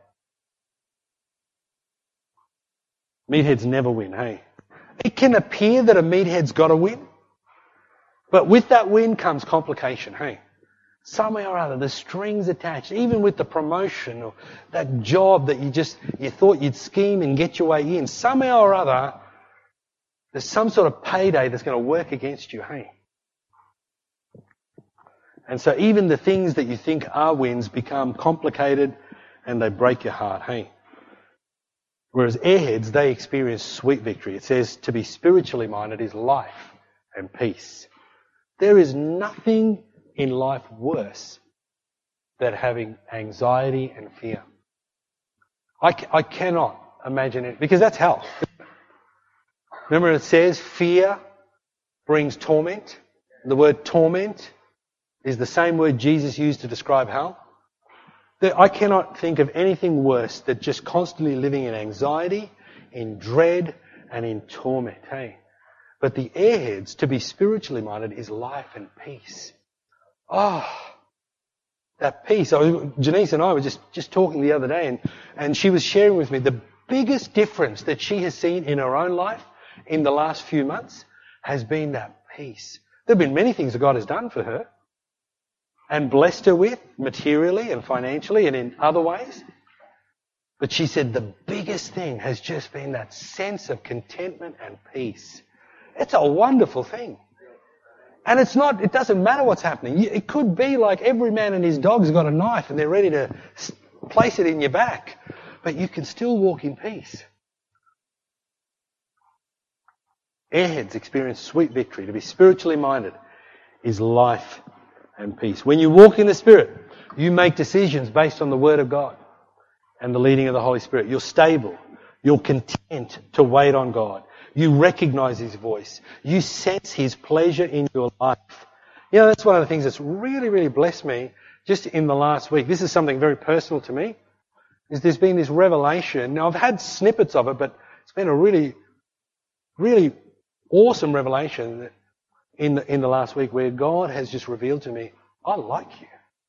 Meatheads never win, hey? It can appear that a meathead's got to win, but with that win comes complication, hey? Somehow or other, the strings attached, even with the promotion or that job that you thought you'd scheme and get your way in, somehow or other, there's some sort of payday that's going to work against you, hey? And so even the things that you think are wins become complicated and they break your heart, hey? Whereas airheads, they experience sweet victory. It says to be spiritually minded is life and peace. There is nothing in life worse than having anxiety and fear. I cannot imagine it, because that's hell. Remember it says fear brings torment. The word torment is the same word Jesus used to describe hell. I cannot think of anything worse than just constantly living in anxiety, in dread, and in torment. Hey, but the airheads, to be spiritually minded, is life and peace. Oh, that peace. Janice and I were just talking the other day, and she was sharing with me the biggest difference that she has seen in her own life in the last few months has been that peace. There have been many things that God has done for her and blessed her with materially and financially and in other ways. But she said the biggest thing has just been that sense of contentment and peace. It's a wonderful thing. And it doesn't matter what's happening. It could be like every man and his dog's got a knife and they're ready to place it in your back. But you can still walk in peace. Airheads experience sweet victory. To be spiritually minded is life and peace. When you walk in the Spirit, you make decisions based on the Word of God and the leading of the Holy Spirit. You're stable. You're content to wait on God. You recognize His voice. You sense His pleasure in your life. You know, that's one of the things that's really, really blessed me just in the last week. This is something very personal to me. Is there's been this revelation. Now, I've had snippets of it, but it's been a really, really awesome revelation that in the last week where God has just revealed to me, I like you.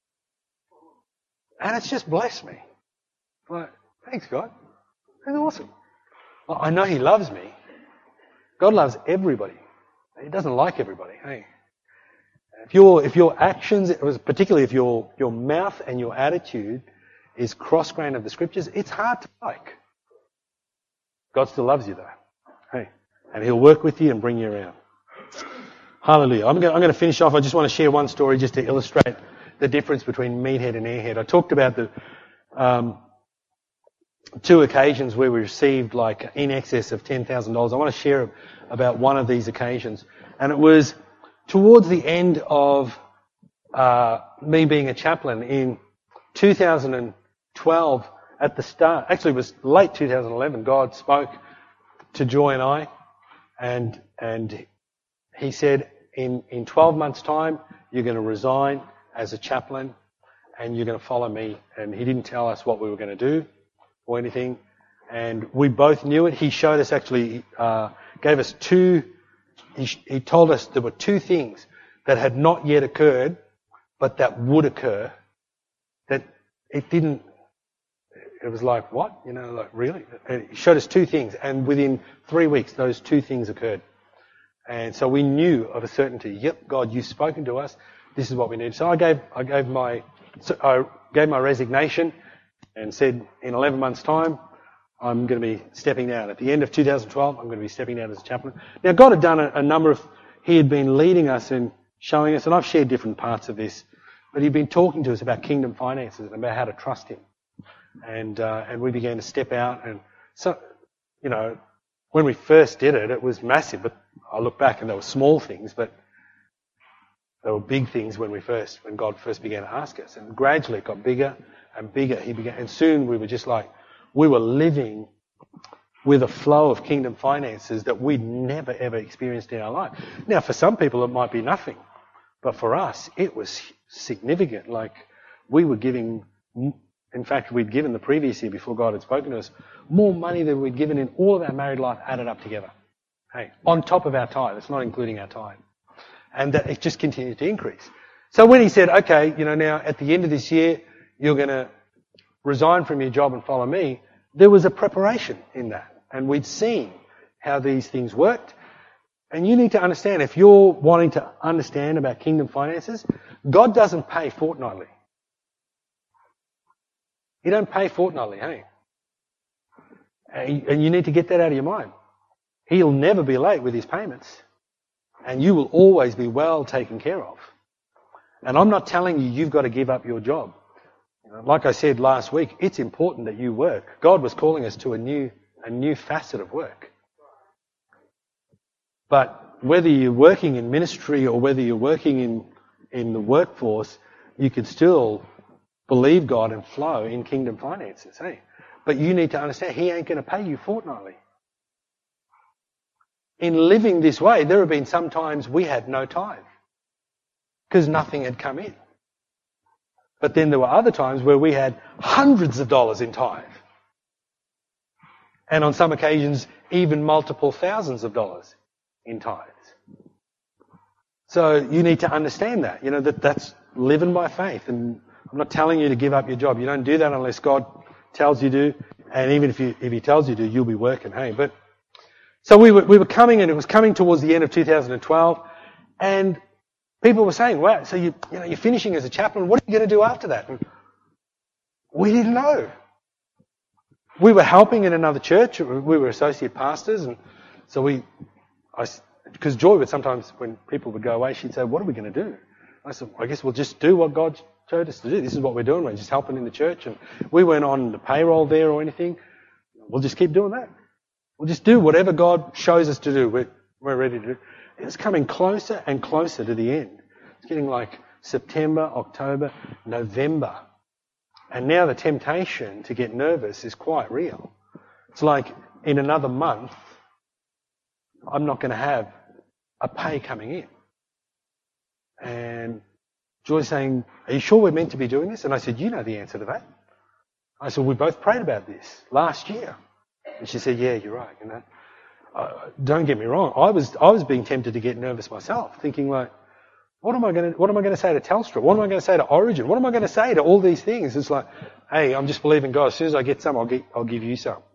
And it's just blessed me. Like, thanks, God. That's awesome. I know He loves me. God loves everybody. He doesn't like everybody. Hey, if your actions, particularly if your mouth and your attitude is cross-grained of the Scriptures, it's hard to like. God still loves you though. Hey, and He'll work with you and bring you around. Hallelujah. I'm going to finish off. I just want to share one story just to illustrate the difference between meathead and airhead. I talked about the two occasions where we received like in excess of $10,000. I want to share about one of these occasions. And it was towards the end of me being a chaplain in 2012 at the start. Actually, it was late 2011. God spoke to Joy and I and He said, in 12 months' time, you're going to resign as a chaplain and you're going to follow me. And He didn't tell us what we were going to do or anything. And we both knew it. He showed us actually, gave us he told us there were two things that had not yet occurred, but that would occur. That it was like, what? You know, like, really? And He showed us two things. And within 3 weeks, those two things occurred. And so we knew of a certainty, yep, God, You've spoken to us. This is what we need. So I gave my resignation and said, in 11 months' time, I'm going to be stepping down. At the end of 2012, I'm going to be stepping down as a chaplain. Now, God had done a number of, He had been leading us and showing us, and I've shared different parts of this, but He'd been talking to us about kingdom finances and about how to trust Him. And we began to step out. And so, you know, when we first did it, it was massive, but I look back and there were small things, but there were big things when God first began to ask us. And gradually it got bigger and bigger. And soon we were living with a flow of kingdom finances that we'd never ever experienced in our life. Now for some people it might be nothing, but for us it was significant. Like we were giving, in fact we'd given the previous year before God had spoken to us, more money than we'd given in all of our married life added up together. Hey, on top of our tithe. It's not including our tithe. And that it just continued to increase. So when He said, okay, you know, now at the end of this year, you're going to resign from your job and follow me, there was a preparation in that. And we'd seen how these things worked. And you need to understand, if you're wanting to understand about kingdom finances, God doesn't pay fortnightly. He don't pay fortnightly, hey? And you need to get that out of your mind. He'll never be late with His payments. And you will always be well taken care of. And I'm not telling you've got to give up your job. You know, like I said last week, it's important that you work. God was calling us to a new facet of work. But whether you're working in ministry or whether you're working in the workforce, you could still believe God and flow in kingdom finances, hey? But you need to understand He ain't going to pay you fortnightly. in living this way, there have been some times we had no tithe because nothing had come in. But then there were other times where we had hundreds of dollars in tithe. And on some occasions, even multiple thousands of dollars in tithes. So you need to understand that, that's living by faith. And I'm not telling you to give up your job. You don't do that unless God tells you to. And even if He tells you to, you'll be working, hey. But so we were coming, and it was coming towards the end of 2012, and people were saying, "Wow, so you're finishing as a chaplain. What are you going to do after that?" And we didn't know. We were helping in another church. We were associate pastors, and so because Joy would sometimes, when people would go away, she'd say, "What are we going to do?" I said, "I guess we'll just do what God showed us to do. This is what we're doing. We're just helping in the church, and we weren't on the payroll there or anything. We'll just keep doing that. We'll just do whatever God shows us to do. We're ready to do." It's coming closer and closer to the end. It's getting like September, October, November. And now the temptation to get nervous is quite real. It's like in another month, I'm not going to have a pay coming in. And Joy's saying, "Are you sure we're meant to be doing this?" And I said, "You know the answer to that." I said, "We both prayed about this last year." And she said, "Yeah, you're right. Don't get me wrong. I was being tempted to get nervous myself, thinking like, what am I going to say to Telstra? What am I going to say to Origin? What am I going to say to all these things? It's like, hey, I'm just believing God. As soon as I get some, I'll give you some.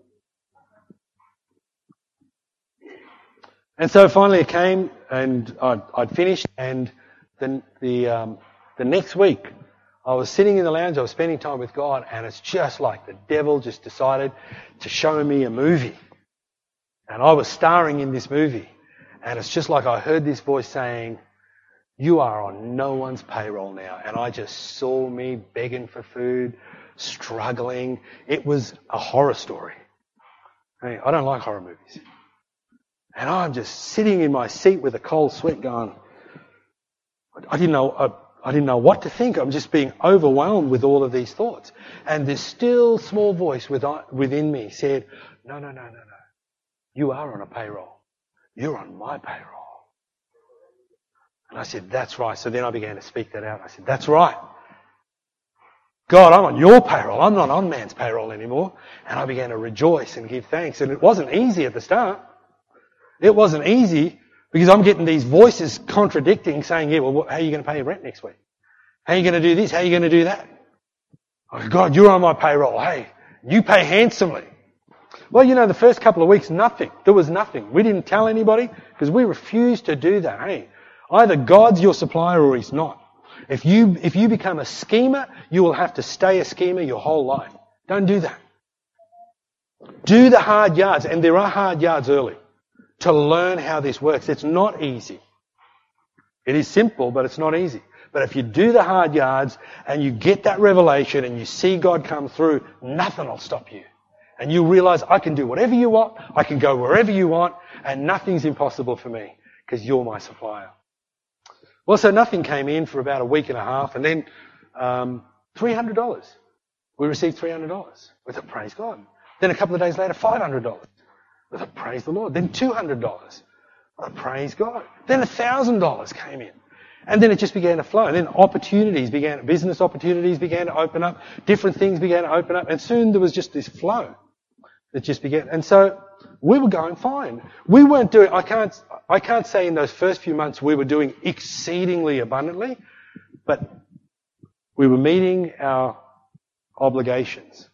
And so finally it came, and I'd finished, and then the next week I was sitting in the lounge. I was spending time with God, and it's just like the devil just decided to show me a movie. And I was starring in this movie. And it's just like I heard this voice saying, "You are on no one's payroll now." And I just saw me begging for food, struggling. It was a horror story. Hey, I don't like horror movies. And I'm just sitting in my seat with a cold sweat going, I didn't know what to think. I'm just being overwhelmed with all of these thoughts. And this still small voice within me said, No. You are on a payroll. You're on my payroll. And I said, "That's right." So then I began to speak that out. I said, "That's right. God, I'm on your payroll. I'm not on man's payroll anymore." And I began to rejoice and give thanks. And it wasn't easy at the start. It wasn't easy because I'm getting these voices contradicting, saying, "Yeah, well, how are you going to pay your rent next week? How are you going to do this? How are you going to do that?" I said, "God, you're on my payroll. Hey, you pay handsomely." Well, the first couple of weeks, nothing. There was nothing. We didn't tell anybody because we refused to do that. Hey, either God's your supplier or He's not. If you become a schemer, you will have to stay a schemer your whole life. Don't do that. Do the hard yards, and there are hard yards early, to learn how this works. It's not easy. It is simple, but it's not easy. But if you do the hard yards and you get that revelation and you see God come through, nothing will stop you. And you realise, I can do whatever you want, I can go wherever you want, and nothing's impossible for me because you're my supplier. Well, so nothing came in for about a week and a half, and then $300. We received $300. We thought, praise God. Then a couple of days later, $500. We thought, praise the Lord. Then $200. Oh, praise God. Then $1,000 came in. And then it just began to flow. And then business opportunities began to open up, different things began to open up, and soon there was just this flow that just began. And so we were going fine. We weren't doing, I can't say in those first few months we were doing exceedingly abundantly, but we were meeting our obligations.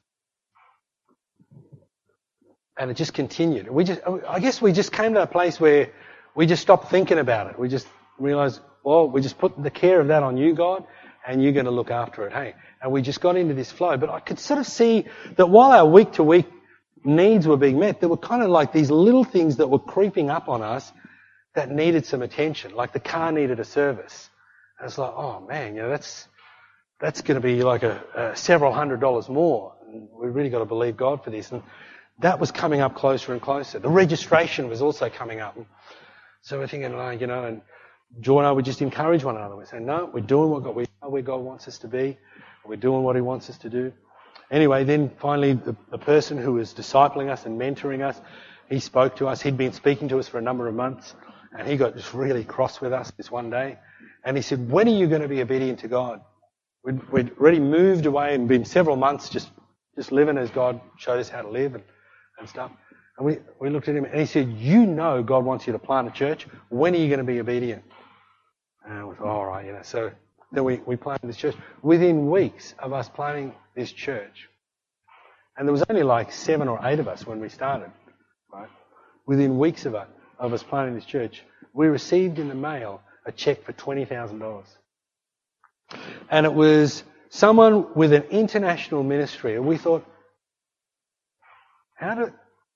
And it just continued. I guess we just came to a place where we just stopped thinking about it. We just realised, well, we just put the care of that on you, God, and you're going to look after it, hey. And we just got into this flow. But I could sort of see that while our week-to-week needs were being met, there were kind of like these little things that were creeping up on us that needed some attention, like the car needed a service. And it's like, oh man, that's going to be like a several $100s more. And we really got to believe God for this. And that was coming up closer and closer. The registration was also coming up. So we're thinking, and Joy and I would just encourage one another. We say, no, we're doing where God wants us to be. We're doing what He wants us to do. Anyway, then finally the person who was discipling us and mentoring us, he spoke to us. He'd been speaking to us for a number of months, and he got just really cross with us this one day. And he said, when are you going to be obedient to God? We'd already moved away and been several months just living as God showed us how to live and stuff. And we looked at him and he said, you know God wants you to plant a church. When are you going to be obedient? And we thought, all right, So then we planted this church. Within weeks of us planting this church, and there was only like 7 or 8 of us when we started, right? Within weeks of us planting this church, we received in the mail a cheque for $20,000. And it was someone with an international ministry. And we thought, how do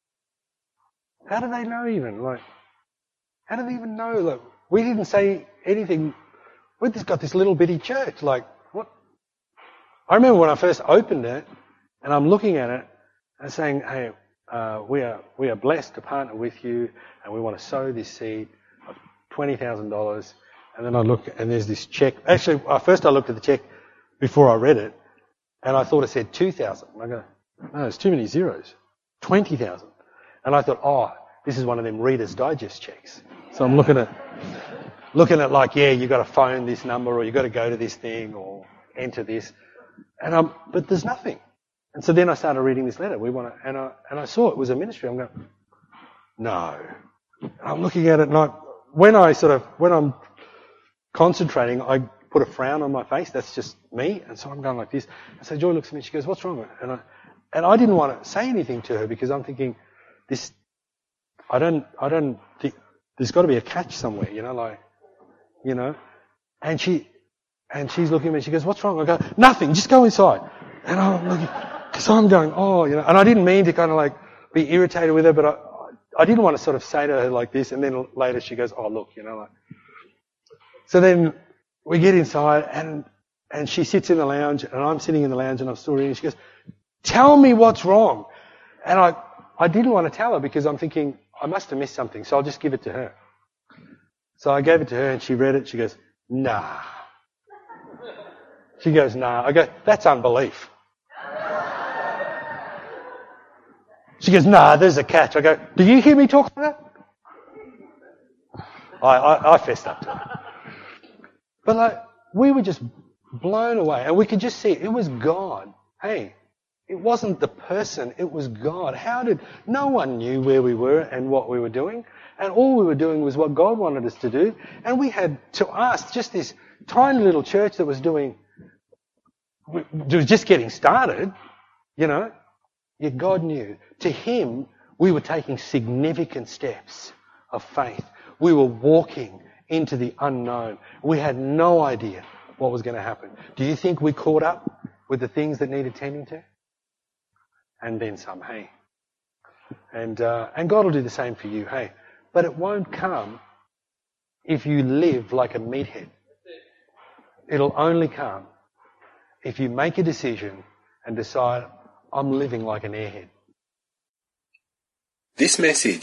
they know even? Like, how do they even know? Like, we didn't say anything. We've just got this little bitty church. Like, what? I remember when I first opened it, and I'm looking at it and saying, hey, we are blessed to partner with you, and we want to sow this seed of $20,000. And then I look, and there's this check. Actually, first I looked at the check before I read it, and I thought it said 2,000. I go, no, it's too many zeros. 20,000. And I thought, this is one of them Reader's Digest checks. So I'm looking at like, yeah, you got to phone this number, or you got to go to this thing, or enter this, but there's nothing. And so then I started reading this letter. And I saw it was a ministry. I'm going, no. And I'm looking at it, and when I'm concentrating, I put a frown on my face. That's just me. And so I'm going like this. And so Joy looks at me and she goes, what's wrong? And I didn't want to say anything to her because I'm thinking, I don't think there's got to be a catch somewhere, And she's looking at me and she goes, what's wrong? I go, nothing, just go inside. And I'm looking, because I'm going, and I didn't mean to kind of like be irritated with her, but I didn't want to sort of say to her like this, and then later she goes, look, So then we get inside and she sits in the lounge and I'm sitting in the lounge and I'm still reading. She goes, tell me what's wrong. And I didn't want to tell her because I'm thinking I must have missed something, so I'll just give it to her. So I gave it to her and she read it. She goes, nah. She goes, nah. I go, that's unbelief. She goes, nah, there's a catch. I go, do you hear me talk like that? I fessed up to her. But we were just blown away, and we could just see it was God. Hey, it wasn't the person, it was God. No one knew where we were and what we were doing, and all we were doing was what God wanted us to do, and we had, to us, just this tiny little church that was just getting started, yet God knew. To Him, we were taking significant steps of faith. We were walking into the unknown. We had no idea what was going to happen. Do you think we caught up with the things that needed tending to? And then some, hey. And God will do the same for you, hey. But it won't come if you live like a meathead. It'll only come if you make a decision and decide, I'm living like an airhead. This message